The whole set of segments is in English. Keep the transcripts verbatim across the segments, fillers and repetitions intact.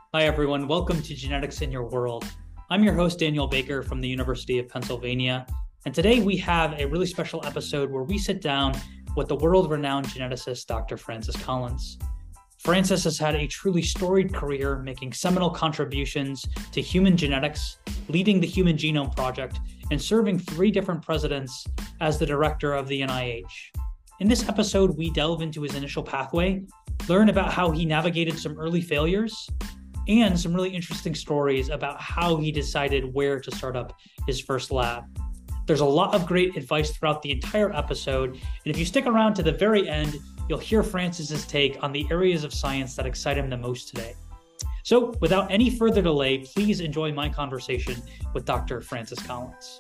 Hi, everyone. Welcome to Genetics in Your World. I'm your host, Daniel Baker from the University of Pennsylvania. And today we have a really special episode where we sit down with the world-renowned geneticist, Doctor Francis Collins. Francis has had a truly storied career making seminal contributions to human genetics, leading the Human Genome Project, and serving three different presidents as the director of the N I H. In this episode, we delve into his initial pathway, learn about how he navigated some early failures, and some really interesting stories about how he decided where to start up his first lab. There's a lot of great advice throughout the entire episode, and if you stick around to the very end, you'll hear Francis's take on the areas of science that excite him the most today. So without any further delay, please enjoy my conversation with Doctor Francis Collins.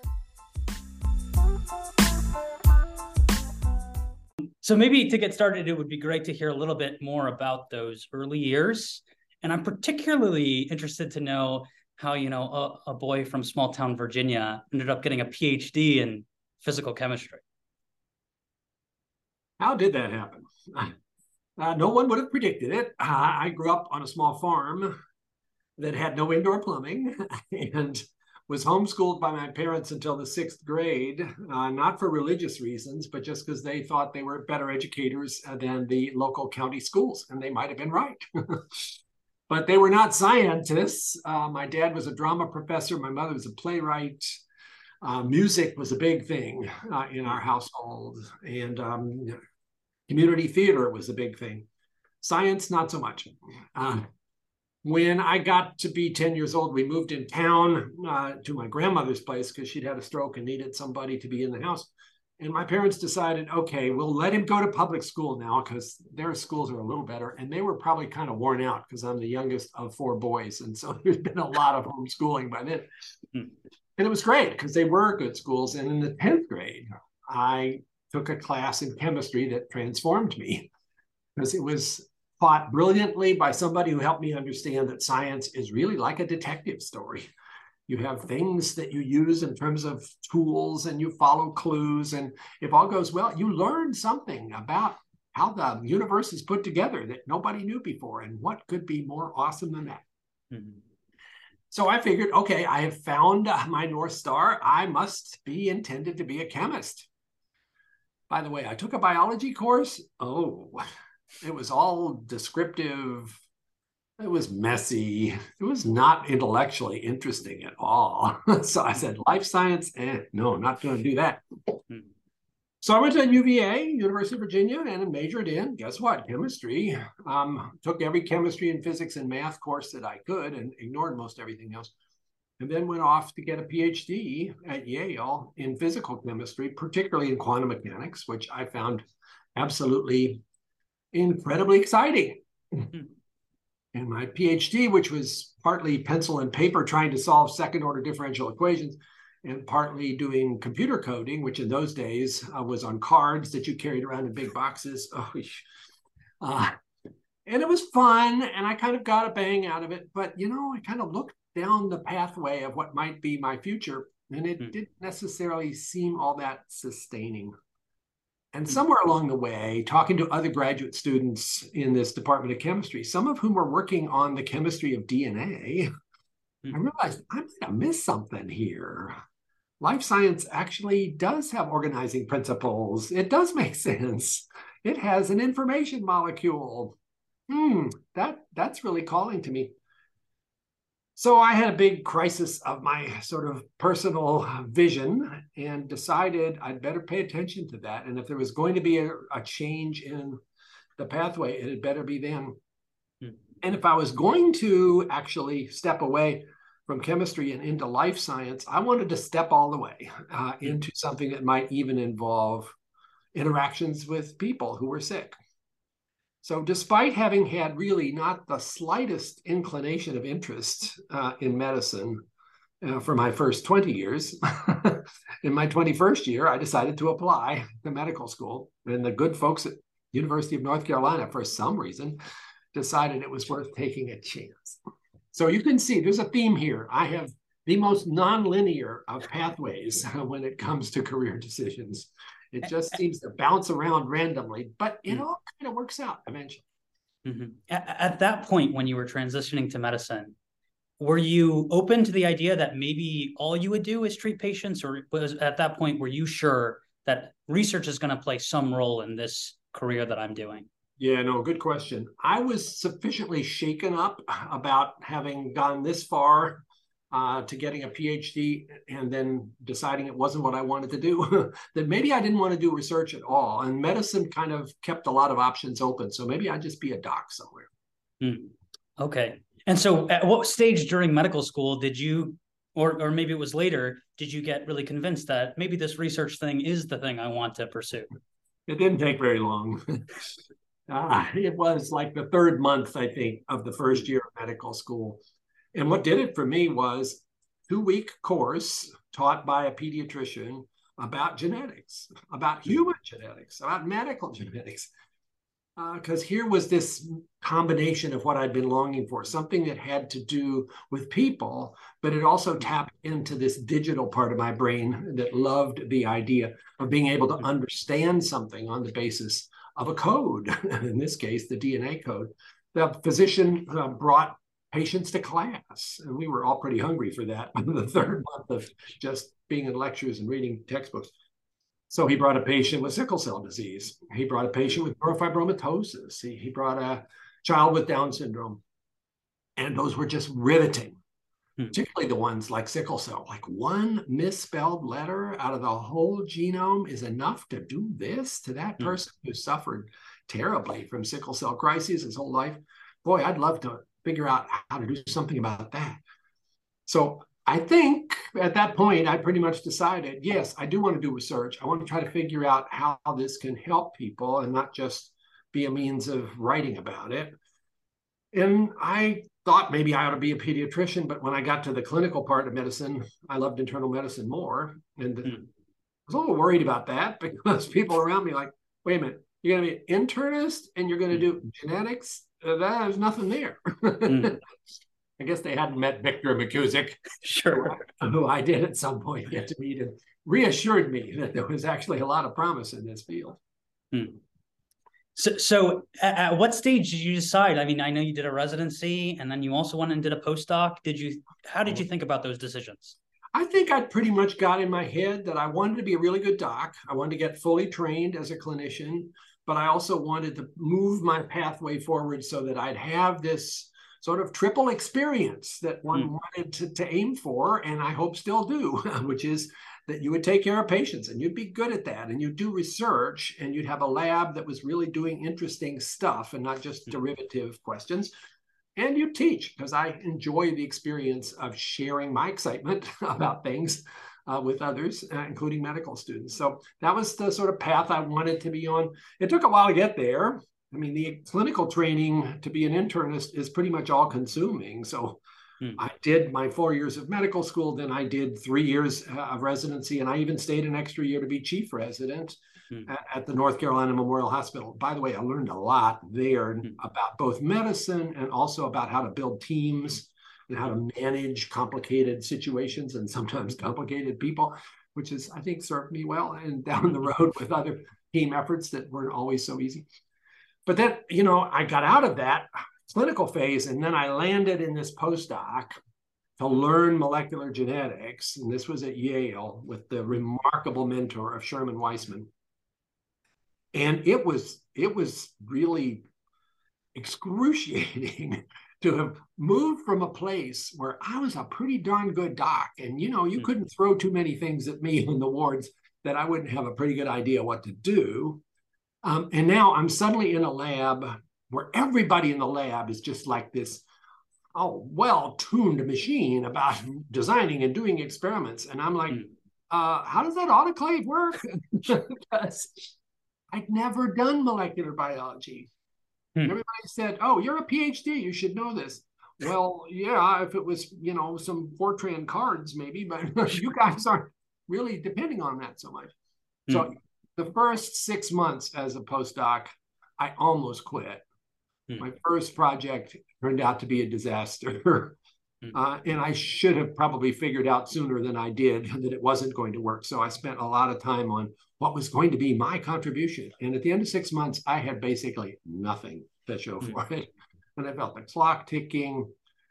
So maybe to get started, it would be great to hear a little bit more about those early years. And I'm particularly interested to know how, you know, a, a boy from small town Virginia ended up getting a P H D in physical chemistry. How did that happen? Uh, no one would have predicted it. Uh, I grew up on a small farm that had no indoor plumbing and was homeschooled by my parents until the sixth grade, uh, not for religious reasons, but just because they thought they were better educators than the local county schools, and they might have been right. But they were not scientists. Uh, my dad was a drama professor. My mother was a playwright. Uh, music was a big thing uh, in our household, and um, community theater was a big thing. Science, not so much. Uh, when I got to be ten years old, we moved in town uh, to my grandmother's place because she'd had a stroke and needed somebody to be in the house. And my parents decided, okay, we'll let him go to public school now because their schools are a little better. And they were probably kind of worn out because I'm the youngest of four boys. And so there's been a lot of homeschooling by then. And it was great because they were good schools. And in the tenth grade, I took a class in chemistry that transformed me because it was taught brilliantly by somebody who helped me understand that science is really like a detective story. You have things that you use in terms of tools and you follow clues. And if all goes well, you learn something about how the universe is put together that nobody knew before. And what could be more awesome than that? Mm-hmm. So I figured, okay, I have found my North Star. I must be intended to be a chemist. By the way, I took a biology course. Oh, it was all descriptive. It was messy. It was not intellectually interesting at all. So I said, life science, eh, no, not going to do that. Hmm. So I went to U V A, University of Virginia, and majored in, guess what, chemistry. Um, took every chemistry and physics and math course that I could and ignored most everything else. And then went off to get a P H D at Yale in physical chemistry, particularly in quantum mechanics, which I found absolutely incredibly exciting. Hmm. And my P H D, which was partly pencil and paper trying to solve second order differential equations and partly doing computer coding, which in those days uh, was on cards that you carried around in big boxes. Oh, uh, and it was fun. And I kind of got a bang out of it. But, you know, I kind of looked down the pathway of what might be my future. And it mm. didn't necessarily seem all that sustaining. And somewhere along the way, talking to other graduate students in this department of chemistry, some of whom were working on the chemistry of D N A, mm. I realized I might have missed something here. Life science actually does have organizing principles. It does make sense. It has an information molecule. Hmm, that, that's really calling to me. So I had a big crisis of my sort of personal vision and decided I'd better pay attention to that. And if there was going to be a, a change in the pathway, it had better be then. Hmm. And if I was going to actually step away from chemistry and into life science, I wanted to step all the way uh, hmm. into something that might even involve interactions with people who were sick. So despite having had really not the slightest inclination of interest uh, in medicine uh, for my first twenty years, in my twenty-first year, I decided to apply to medical school. And the good folks at University of North Carolina, for some reason, decided it was worth taking a chance. So you can see there's a theme here. I have the most nonlinear of pathways when it comes to career decisions. It just seems to bounce around randomly, but it all kind of works out eventually. Mm-hmm. At, at that point, when you were transitioning to medicine, were you open to the idea that maybe all you would do is treat patients, or was at that point, were you sure that research is going to play some role in this career that I'm doing? Yeah, no, good question. I was sufficiently shaken up about having gone this far uh, to getting a PhD and then deciding it wasn't what I wanted to do, that maybe I didn't want to do research at all. And medicine kind of kept a lot of options open. So maybe I'd just be a doc somewhere. Hmm. Okay. And so at what stage during medical school did you, or, or maybe it was later, did you get really convinced that maybe this research thing is the thing I want to pursue? It didn't take very long. uh, it was like the third month, I think, of the first year of medical school. And what did it for me was two-week course taught by a pediatrician about genetics, about human genetics, about medical genetics. Because uh, here was this combination of what I'd been longing for, something that had to do with people, but it also tapped into this digital part of my brain that loved the idea of being able to understand something on the basis of a code, in this case, the D N A code. The physician uh, brought patients to class, and we were all pretty hungry for that the third month of just being in lectures and reading textbooks. So he brought a patient with sickle cell disease. He brought a patient with neurofibromatosis. He, he brought a child with Down syndrome. And those were just riveting, hmm. particularly the ones like sickle cell. Like one misspelled letter out of the whole genome is enough to do this to that person hmm. who suffered terribly from sickle cell crises his whole life. Boy, I'd love to figure out how to do something about that. So I think at that point, I pretty much decided, yes, I do want to do research. I want to try to figure out how this can help people and not just be a means of writing about it. And I thought maybe I ought to be a pediatrician, but when I got to the clinical part of medicine, I loved internal medicine more. And mm. I was a little worried about that because people around me like, wait a minute, you're going to be an internist and you're going to do genetics? Uh, there's nothing there. Mm. I guess they hadn't met Victor McKusick, sure, who, who I did at some point get to meet, and reassured me that there was actually a lot of promise in this field. Hmm. So, so at, at what stage did you decide? I mean, I know you did a residency, and then you also went and did a postdoc. Did you? How did you think about those decisions? I think I pretty much got in my head that I wanted to be a really good doc. I wanted to get fully trained as a clinician, but I also wanted to move my pathway forward so that I'd have this sort of triple experience that one mm. wanted to, to aim for, and I hope still do, which is that you would take care of patients and you'd be good at that, and you'd do research and you'd have a lab that was really doing interesting stuff and not just mm. derivative questions. And you teach, because I enjoy the experience of sharing my excitement about things uh, with others, uh, including medical students. So that was the sort of path I wanted to be on. It took a while to get there. I mean, the clinical training to be an internist is pretty much all consuming. So hmm. I did my four years of medical school, then I did three years of residency, and I even stayed an extra year to be chief resident hmm. at, at the North Carolina Memorial Hospital. By the way, I learned a lot there hmm. about both medicine and also about how to build teams and how to manage complicated situations and sometimes complicated people, which is, I think, served me well and down the road with other team efforts that weren't always so easy. But then, you know, I got out of that clinical phase, and then I landed in this postdoc to learn molecular genetics. And this was at Yale with the remarkable mentor of Sherman Weissman. And it was, it was really excruciating to have moved from a place where I was a pretty darn good doc. And, you know, you mm-hmm. couldn't throw too many things at me in the wards that I wouldn't have a pretty good idea what to do. Um, and now I'm suddenly in a lab where everybody in the lab is just like this, oh, well-tuned machine about designing and doing experiments. And I'm like, uh, how does that autoclave work? Because I'd never done molecular biology. Hmm. Everybody said, oh, you're a PhD, you should know this. Well, yeah, if it was, you know, some Fortran cards maybe, but you guys aren't really depending on that so much. Hmm. So the first six months as a postdoc, I almost quit. Hmm. My first project turned out to be a disaster. hmm. uh, and I should have probably figured out sooner than I did that it wasn't going to work. So I spent a lot of time on what was going to be my contribution. And at the end of six months, I had basically nothing. to show Mm. for it. And I felt the clock ticking.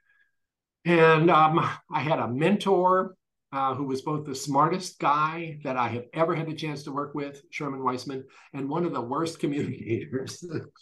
And um, I had a mentor uh, who was both the smartest guy that I have ever had the chance to work with, Sherman Weissman, and one of the worst communicators.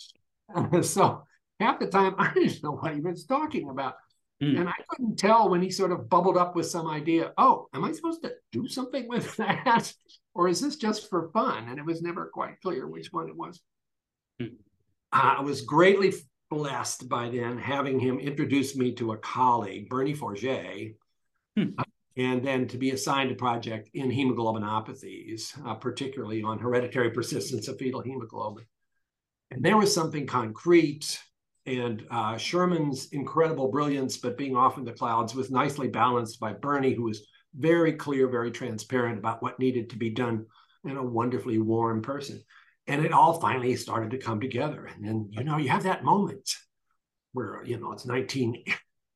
So half the time, I didn't know what he was talking about. Mm. And I couldn't tell when he sort of bubbled up with some idea, oh, am I supposed to do something with that? Or is this just for fun? And it was never quite clear which one it was. Mm. Uh, I was greatly blessed by then having him introduce me to a colleague, Bernie Forget, hmm. uh, and then to be assigned a project in hemoglobinopathies, uh, particularly on hereditary persistence of fetal hemoglobin. And there was something concrete, and uh, Sherman's incredible brilliance, but being off in the clouds, was nicely balanced by Bernie, who was very clear, very transparent about what needed to be done, and a wonderfully warm person. And it all finally started to come together. And then, you know, you have that moment where, you know, it's nineteen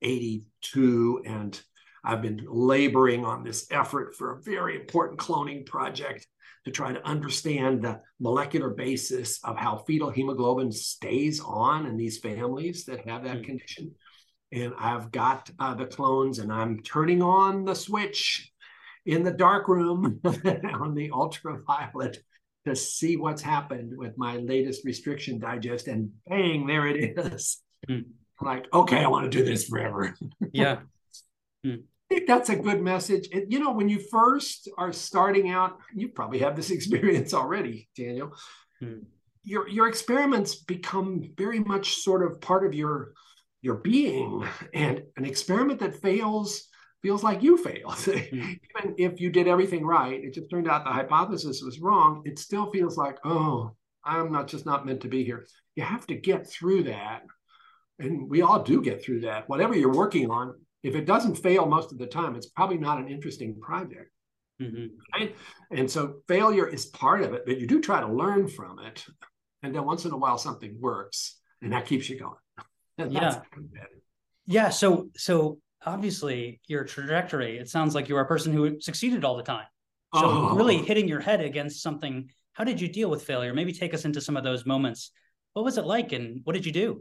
eighty-two, and I've been laboring on this effort for a very important cloning project to try to understand the molecular basis of how fetal hemoglobin stays on in these families that have that mm. condition. And I've got uh, the clones, and I'm turning on the switch in the dark room on the ultraviolet to see what's happened with my latest restriction digest, and bang, there it is. Mm. I'm like, okay, I want to do this forever. Yeah. Mm. I think that's a good message. It, you know, when you first are starting out, you probably have this experience already, Daniel. Mm. Your your experiments become very much sort of part of your your being, and an experiment that fails feels like you failed. Mm. Even if you did everything right, it just turned out the hypothesis was wrong. It still feels like, oh, I'm not just not meant to be here. You have to get through that, and we all do get through that. Whatever you're working on, if it doesn't fail most of the time, it's probably not an interesting project. Mm-hmm. Right? And so failure is part of it, but you do try to learn from it. And then once in a while, something works, and that keeps you going. And yeah. Yeah. So, so obviously your trajectory, it sounds like you are a person who succeeded all the time. So oh. really hitting your head against something, how did you deal with failure? Maybe take us into some of those moments. What was it like, and what did you do?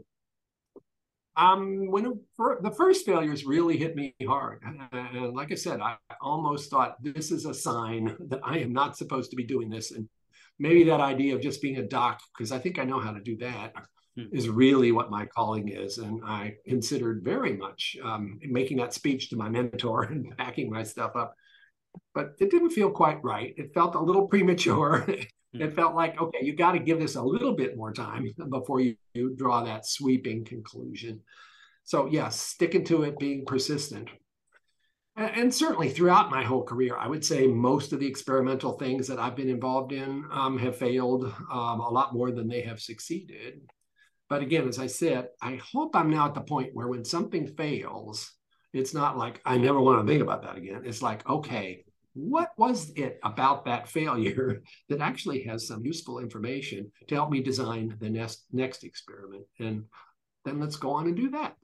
Um, when it, for, the first failures really hit me hard. And like I said, I almost thought this is a sign that I am not supposed to be doing this. And maybe that idea of just being a doc, because I think I know how to do that, hmm. is really what my calling is. And I considered very much um, making that speech to my mentor and packing my stuff up. But it didn't feel quite right. It felt a little premature. hmm. It felt like, okay, you got to give this a little bit more time before you, you draw that sweeping conclusion. So yes, sticking to it, being persistent. And, and certainly throughout my whole career, I would say most of the experimental things that I've been involved in um, have failed um, a lot more than they have succeeded. But again, as I said, I hope I'm now at the point where when something fails, it's not like, I never want to think about that again. It's like, okay, what was it about that failure that actually has some useful information to help me design the next next experiment? And then let's go on and do that.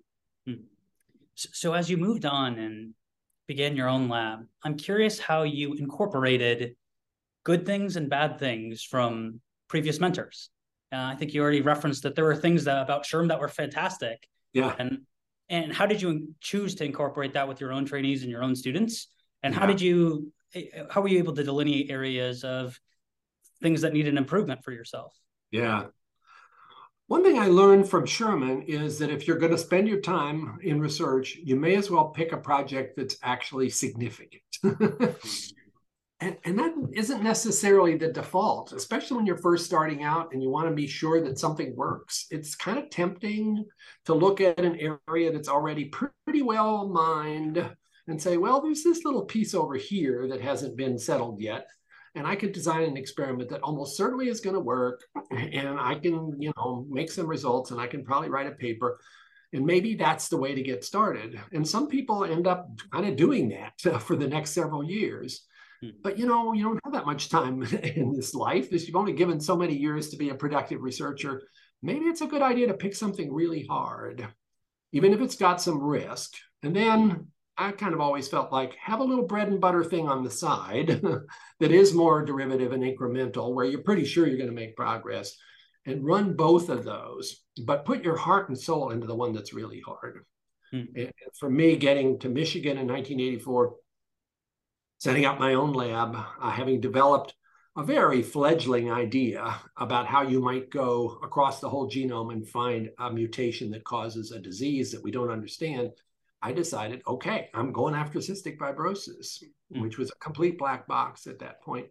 So as you moved on and began your own lab, I'm curious how you incorporated good things and bad things from previous mentors. Uh, I think you already referenced that there were things that, about Sherm that were fantastic. Yeah. And and how did you choose to incorporate that with your own trainees and your own students? And yeah. how did you, how were you able to delineate areas of things that needed improvement for yourself? Yeah. One thing I learned from Sherman is that if you're going to spend your time in research, you may as well pick a project that's actually significant. and, and that isn't necessarily the default, especially when you're first starting out and you want to be sure that something works. It's kind of tempting to look at an area that's already pretty well mined and say, well, there's this little piece over here that hasn't been settled yet. And I could design an experiment that almost certainly is going to work. And I can, you know, make some results, and I can probably write a paper. And maybe that's the way to get started. And some people end up kind of doing that for the next several years. But, you know, you don't have that much time in this life. You've only given so many years to be a productive researcher. Maybe it's a good idea to pick something really hard, even if it's got some risk. And then I kind of always felt like have a little bread and butter thing on the side that is more derivative and incremental, where you're pretty sure you're going to make progress. and run both of those, but put your heart and soul into the one that's really hard. Hmm. And for me, getting to Michigan in nineteen eighty-four, setting up my own lab, uh, having developed a very fledgling idea about how you might go across the whole genome and find a mutation that causes a disease that we don't understand, I decided, okay, I'm going after cystic fibrosis, mm. which was a complete black box at that point.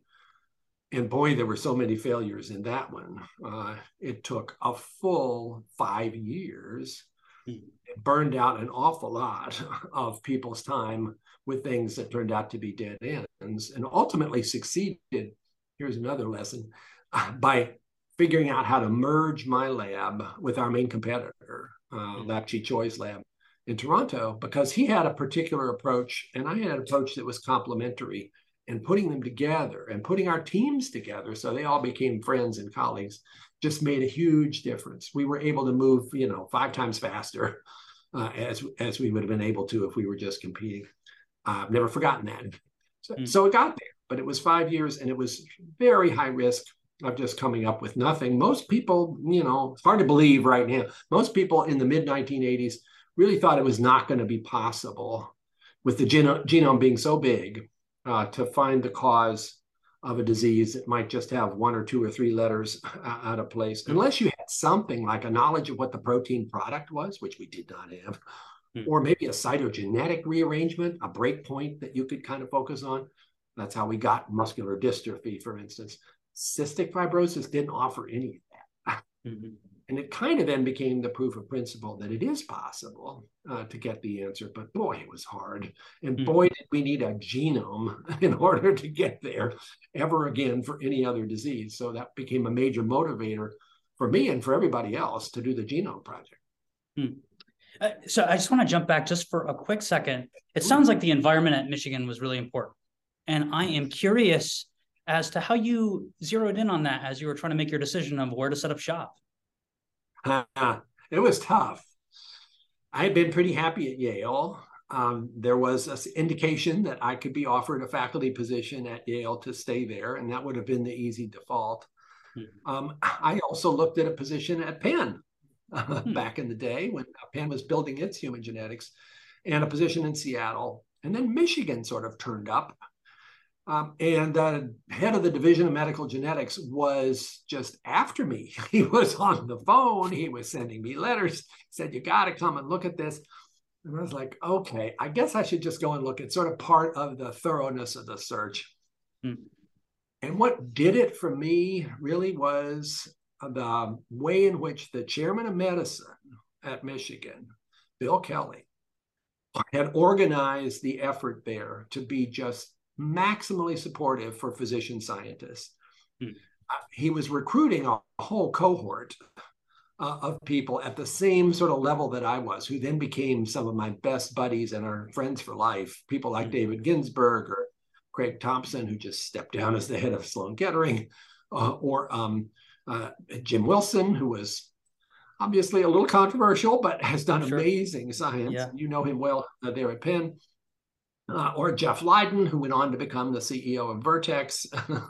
And boy, there were so many failures in that one. Uh, it took a full five years. Mm. It burned out an awful lot of people's time with things that turned out to be dead ends, and ultimately succeeded. Here's another lesson, uh, by figuring out how to merge my lab with our main competitor, uh, mm-hmm. Lab Chi Choi's lab in Toronto, because he had a particular approach and I had an approach that was complementary, and putting them together and putting our teams together so they all became friends and colleagues just made a huge difference. We were able to move, you know, five times faster uh, as, as we would have been able to if we were just competing. Uh, I've never forgotten that. So, mm-hmm. so it got there. But it was five years and it was very high risk of just coming up with nothing. Most people, you know, it's hard to believe right now, most people in the mid nineteen eighties really thought it was not going to be possible, with the geno- genome being so big, uh, to find the cause of a disease that might just have one or two or three letters uh, out of place, unless you had something like a knowledge of what the protein product was, which we did not have, hmm. or maybe a cytogenetic rearrangement, a breakpoint that you could kind of focus on. That's how we got muscular dystrophy, for instance. Cystic fibrosis didn't offer any of that. Mm-hmm. And it kind of then became the proof of principle that it is possible uh, to get the answer. But boy, it was hard. And mm-hmm. boy, did we need a genome in order to get there ever again for any other disease. So that became a major motivator for me and for everybody else to do the Genome Project. Mm. Uh, so I just want to jump back just for a quick second. It sounds like the environment at Michigan was really important. And I am curious as to how you zeroed in on that as you were trying to make your decision of where to set up shop. Uh, it was tough. I had been pretty happy at Yale. Um, there was an indication that I could be offered a faculty position at Yale to stay there, and that would have been the easy default. Mm-hmm. Um, I also looked at a position at Penn uh, mm-hmm. back in the day when Penn was building its human genetics, and a position in Seattle. And then Michigan sort of turned up. Um, and the uh, head of the Division of Medical Genetics was just after me. He was on the phone. He was sending me letters, said, you got to come and look at this. And I was like, okay, I guess I should just go and look. It's sort of part of the thoroughness of the search. Hmm. And what did it for me really was the way in which the chairman of medicine at Michigan, Bill Kelly, had organized the effort there to be just maximally supportive for physician scientists. Hmm. Uh, he was recruiting a whole cohort uh, of people at the same sort of level that I was, who then became some of my best buddies and are friends for life. People like hmm. David Ginsburg or Craig Thompson, who just stepped down as the head of Sloan Kettering, uh, or um, uh, Jim Wilson, who was obviously a little controversial, but has done sure. amazing science. Yeah. You know him well uh, there at Penn. Uh, or Jeff Leiden, who went on to become the C E O of Vertex.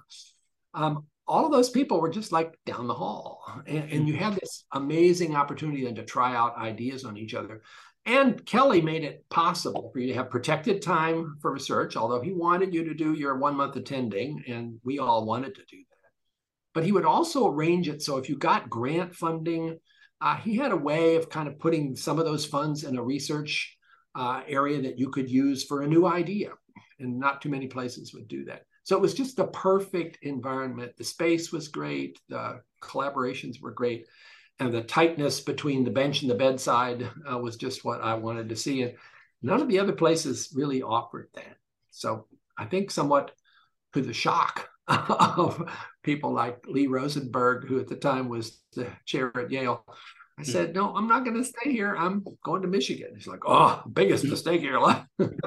um, all of those people were just like down the hall. And, and you had this amazing opportunity then to try out ideas on each other. And Kelly made it possible for you to have protected time for research, although he wanted you to do your one month attending, and we all wanted to do that. But he would also arrange it so if you got grant funding, uh, he had a way of kind of putting some of those funds in a research Uh, area that you could use for a new idea, and not too many places would do that. So it was just the perfect environment. The space was great, the collaborations were great, and the tightness between the bench and the bedside uh, was just what I wanted to see. And none of the other places really offered that. So I think somewhat to the shock of people like Lee Rosenberg, who at the time was the chair at Yale, I said, no, I'm not going to stay here. I'm going to Michigan. He's like, oh, biggest mistake of your life.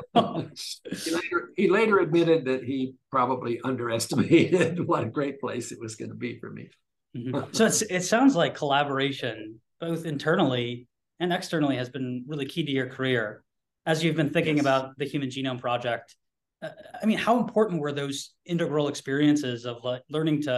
he, later, he later admitted that he probably underestimated what a great place it was going to be for me. Mm-hmm. So it's, it sounds like collaboration, both internally and externally, has been really key to your career. As you've been thinking yes. about the Human Genome Project, uh, I mean, how important were those integral experiences of like, learning to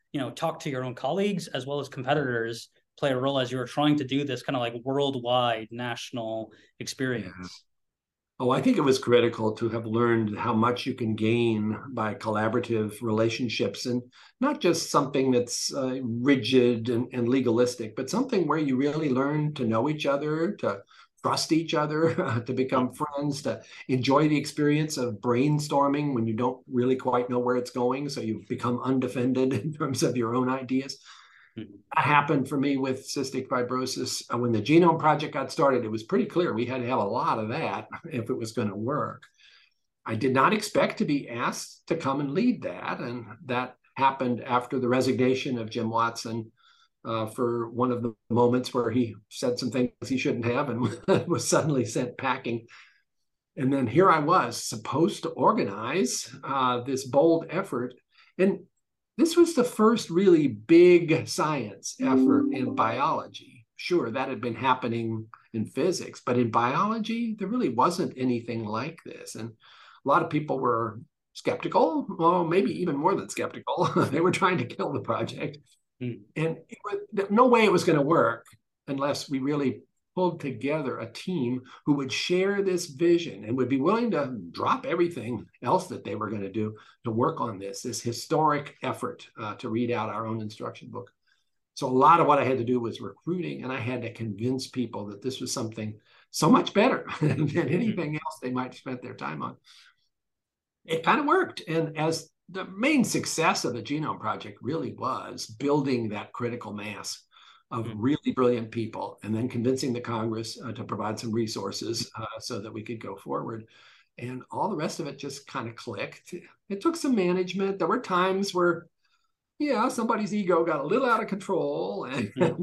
you know, talk to your own colleagues as well as competitors play a role as you were trying to do this kind of like worldwide national experience? Yeah. Oh, I think it was critical to have learned how much you can gain by collaborative relationships, and not just something that's uh, rigid and, and legalistic, but something where you really learn to know each other, to trust each other, to become friends, to enjoy the experience of brainstorming when you don't really quite know where it's going. So you become undefended in terms of your own ideas. Mm-hmm. That happened for me with cystic fibrosis. When the Genome Project got started, it was pretty clear we had to have a lot of that if it was going to work. I did not expect to be asked to come and lead that. And that happened after the resignation of Jim Watson uh, for one of the moments where he said some things he shouldn't have and was suddenly sent packing. And then here I was supposed to organize uh, this bold effort. And this was the first really big science effort in biology. Sure, that had been happening in physics, but in biology, there really wasn't anything like this. And a lot of people were skeptical, well, maybe even more than skeptical. They were trying to kill the project. Mm. And it was, no way it was going to work unless we really pulled together a team who would share this vision and would be willing to drop everything else that they were going to do to work on this, this historic effort uh, to read out our own instruction book. So a lot of what I had to do was recruiting, and I had to convince people that this was something so much better than anything else they might have spent their time on. It kind of worked. And as the main success of the Genome Project really was building that critical mass of really brilliant people, and then convincing the Congress uh, to provide some resources uh, so that we could go forward. And all the rest of it just kind of clicked. It took some management. There were times where, yeah, somebody's ego got a little out of control. And mm-hmm.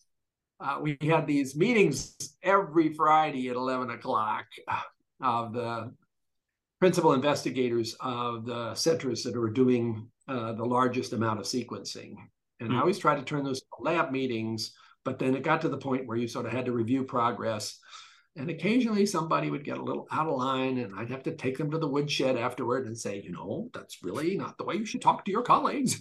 uh, we had these meetings every Friday at eleven o'clock of the principal investigators of the centers that were doing uh, the largest amount of sequencing. And I always tried to turn those lab meetings, but then it got to the point where you sort of had to review progress. And occasionally somebody would get a little out of line, and I'd have to take them to the woodshed afterward and say, you know, that's really not the way you should talk to your colleagues.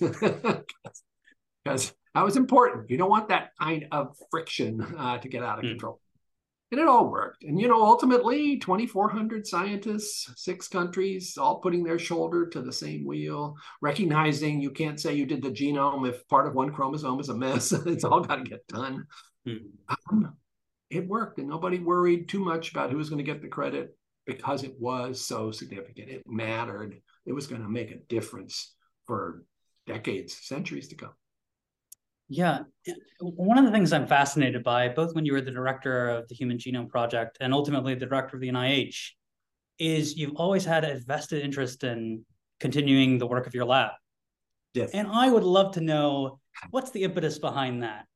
Because that was important. You don't want that kind of friction uh, to get out of mm. control. And it all worked. And, you know, ultimately, twenty-four hundred scientists, six countries, all putting their shoulder to the same wheel, recognizing you can't say you did the genome if part of one chromosome is a mess. It's all got to get done. Hmm. Um, it worked, and nobody worried too much about who was going to get the credit because it was so significant. It mattered. It was going to make a difference for decades, centuries to come. Yeah, one of the things I'm fascinated by, both when you were the director of the Human Genome Project and ultimately the director of the N I H, is you've always had a vested interest in continuing the work of your lab. Yes. And I would love to know, what's the impetus behind that?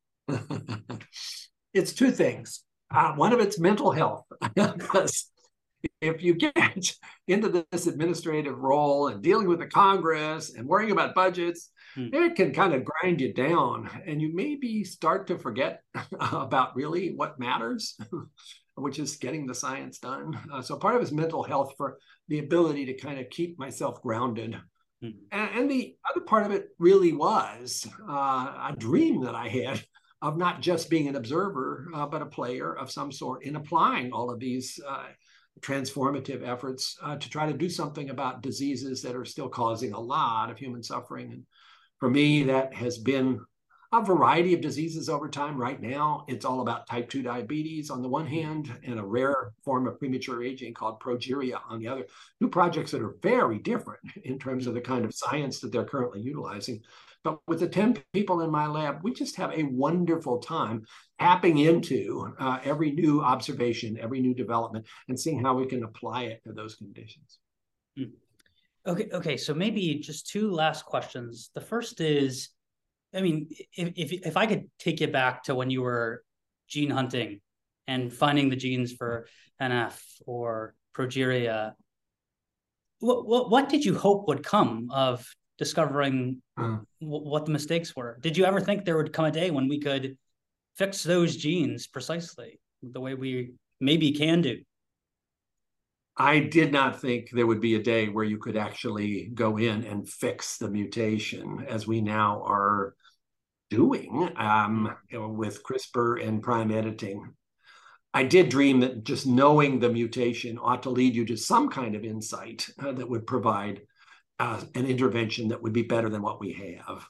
It's two things. Uh, one of it's mental health. Because if you get into this administrative role and dealing with the Congress and worrying about budgets, hmm. it can kind of grind you down, and you maybe start to forget about really what matters, which is getting the science done. Uh, so part of it's mental health, for the ability to kind of keep myself grounded. Hmm. And, and the other part of it really was uh, a dream that I had of not just being an observer, uh, but a player of some sort in applying all of these uh, transformative efforts uh, to try to do something about diseases that are still causing a lot of human suffering. And for me, that has been a variety of diseases over time. Right now, it's all about type two diabetes on the one hand, and a rare form of premature aging called progeria on the other. Two projects that are very different in terms of the kind of science that they're currently utilizing. But with the ten people in my lab, we just have a wonderful time tapping into uh, every new observation, every new development, and seeing how we can apply it to those conditions. Okay, okay. So maybe just two last questions. The first is, I mean, if, if, if I could take you back to when you were gene hunting and finding the genes for N F or progeria, what, what, what did you hope would come of discovering uh, what the mistakes were? Did you ever think there would come a day when we could fix those genes precisely the way we maybe can do? I did not think there would be a day where you could actually go in and fix the mutation as we now are doing um, with CRISPR and prime editing. I did dream that just knowing the mutation ought to lead you to some kind of insight uh, that would provide uh, an intervention that would be better than what we have.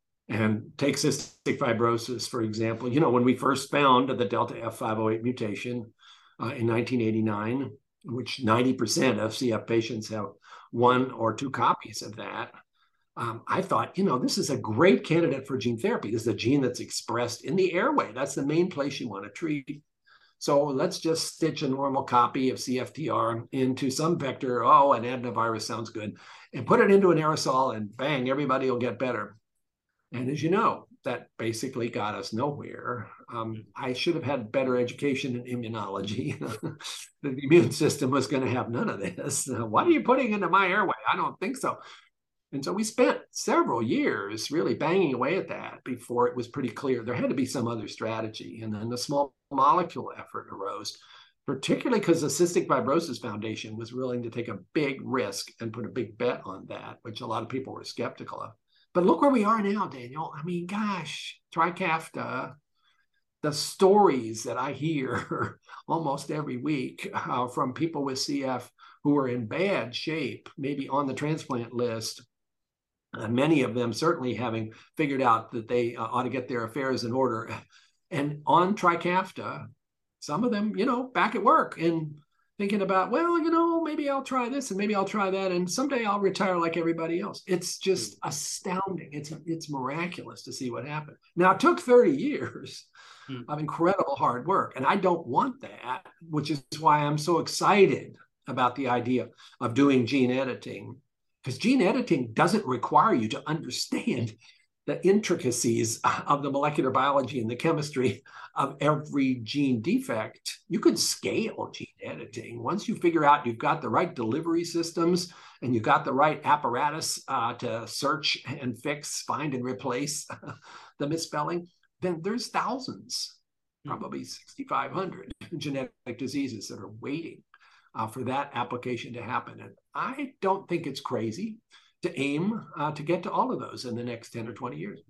And take cystic fibrosis, for example. You know, when we first found the Delta F five oh eight mutation uh, in nineteen eighty-nine, which ninety percent of C F patients have one or two copies of that, um, I thought, you know, this is a great candidate for gene therapy. This is a gene that's expressed in the airway. That's the main place you want to treat. So let's just stitch a normal copy of C F T R into some vector. Oh, an adenovirus sounds good. And put it into an aerosol and bang, everybody will get better. And as you know, that basically got us nowhere. Um, I should have had better education in immunology. The immune system was going to have none of this. What are you putting into my airway? I don't think so. And so we spent several years really banging away at that before it was pretty clear there had to be some other strategy. And then the small molecule effort arose, particularly because the Cystic Fibrosis Foundation was willing to take a big risk and put a big bet on that, which a lot of people were skeptical of. But look where we are now, Daniel. I mean, gosh, Trikafta, the stories that I hear almost every week uh, from people with C F who are in bad shape, maybe on the transplant list, uh, many of them certainly having figured out that they uh, ought to get their affairs in order. And on Trikafta, some of them, you know, back at work and thinking about, well, you know, maybe I'll try this and maybe I'll try that, and someday I'll retire like everybody else. It's just astounding. It's it's miraculous to see what happened. Now, it took thirty years mm. of incredible hard work, and I don't want that, which is why I'm so excited about the idea of doing gene editing, because gene editing doesn't require you to understand the intricacies of the molecular biology and the chemistry of every gene defect. You could scale gene editing. Once you figure out you've got the right delivery systems and you've got the right apparatus uh, to search and fix, find and replace the misspelling, then there's thousands, probably sixty-five hundred genetic diseases that are waiting uh, for that application to happen. And I don't think it's crazy to aim uh, to get to all of those in the next ten or twenty years.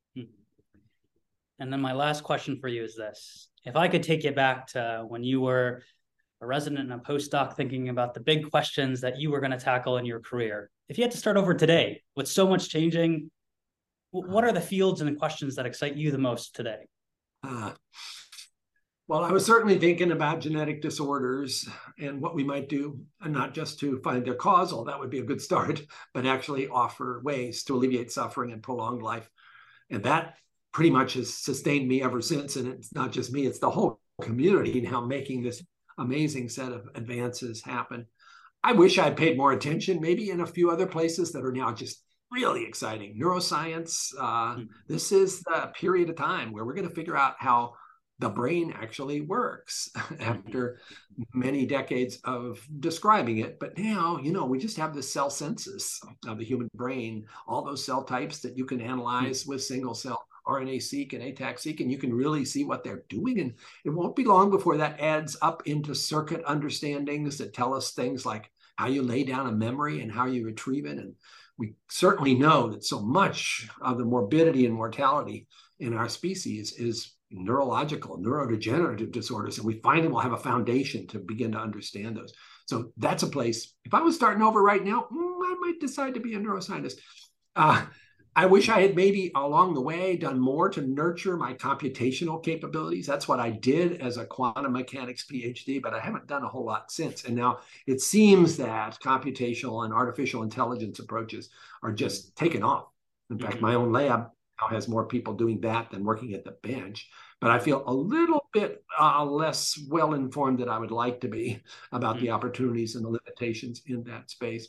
And then my last question for you is this. If I could take you back to when you were a resident and a postdoc thinking about the big questions that you were going to tackle in your career, if you had to start over today with so much changing, what are the fields and the questions that excite you the most today? Uh, well, I was certainly thinking about genetic disorders and what we might do, and not just to find their cause, although that would be a good start, but actually offer ways to alleviate suffering and prolong life. And that pretty much has sustained me ever since. And it's not just me, it's the whole community now making this amazing set of advances happen. I wish I'd paid more attention, maybe in a few other places that are now just really exciting. Neuroscience, uh, mm-hmm. This is the period of time where we're going to figure out how the brain actually works after many decades of describing it. But now, you know, we just have the cell census of the human brain, all those cell types that you can analyze with single cell R N A-seq and A T A C-seq, and you can really see what they're doing. And it won't be long before that adds up into circuit understandings that tell us things like how you lay down a memory and how you retrieve it. And we certainly know that so much of the morbidity and mortality in our species is neurological, neurodegenerative disorders, and we finally will have a foundation to begin to understand those. So that's a place. If I was starting over right now, I might decide to be a neuroscientist. Uh, I wish I had maybe along the way done more to nurture my computational capabilities. That's what I did as a quantum mechanics PhD, but I haven't done a whole lot since. And now it seems that computational and artificial intelligence approaches are just taking off. In fact, my own lab now has more people doing that than working at the bench. But I feel a little bit uh, less well-informed than I would like to be about mm-hmm. the opportunities and the limitations in that space.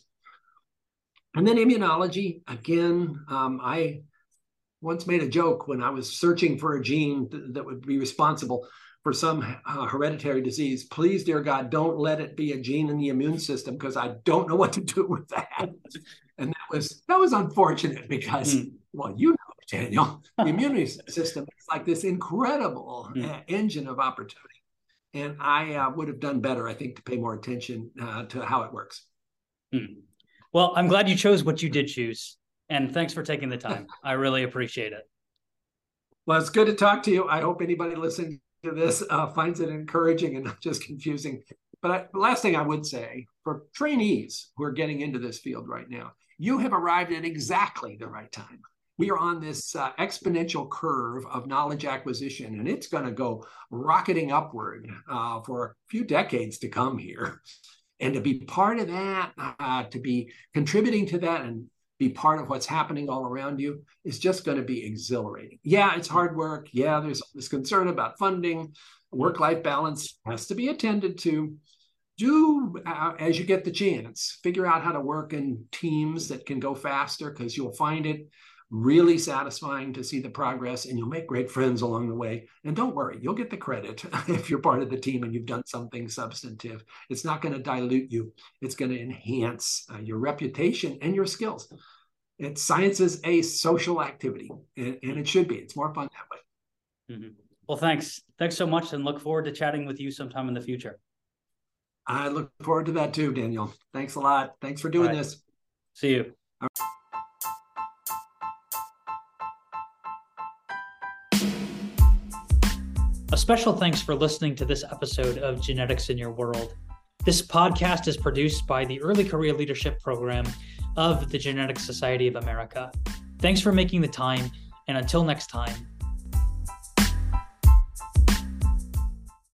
And then immunology, again, um, I once made a joke when I was searching for a gene th- that would be responsible for some uh, hereditary disease. Please, dear God, don't let it be a gene in the immune system, because I don't know what to do with that. And that was that was unfortunate because, mm. well, you know, Daniel, the immune system is like this incredible mm. uh, engine of opportunity. And I uh, would have done better, I think, to pay more attention uh, to how it works. Hmm. Well, I'm glad you chose what you did choose. And thanks for taking the time. I really appreciate it. Well, it's good to talk to you. I hope anybody listening to this uh, finds it encouraging and not just confusing. But I, the last thing I would say for trainees who are getting into this field right now, you have arrived at exactly the right time. We are on this uh, exponential curve of knowledge acquisition, and it's going to go rocketing upward uh, for a few decades to come here. And to be part of that, uh, to be contributing to that and be part of what's happening all around you is just going to be exhilarating. Yeah, it's hard work. Yeah, there's this concern about funding. Work-life balance has to be attended to. Do, uh, as you get the chance, figure out how to work in teams that can go faster, because you'll find it really satisfying to see the progress, and you'll make great friends along the way. And don't worry, you'll get the credit if you're part of the team and you've done something substantive. It's not going to dilute you. It's going to enhance uh, your reputation and your skills. It's, science is a social activity, and, and it should be. It's more fun that way. Mm-hmm. Well, thanks. Thanks so much, and look forward to chatting with you sometime in the future. I look forward to that too, Daniel. Thanks a lot. Thanks for doing right. this. See you. A special thanks for listening to this episode of Genetics in Your World. This podcast is produced by the Early Career Leadership Program of the Genetic Society of America. Thanks for making the time, and until next time,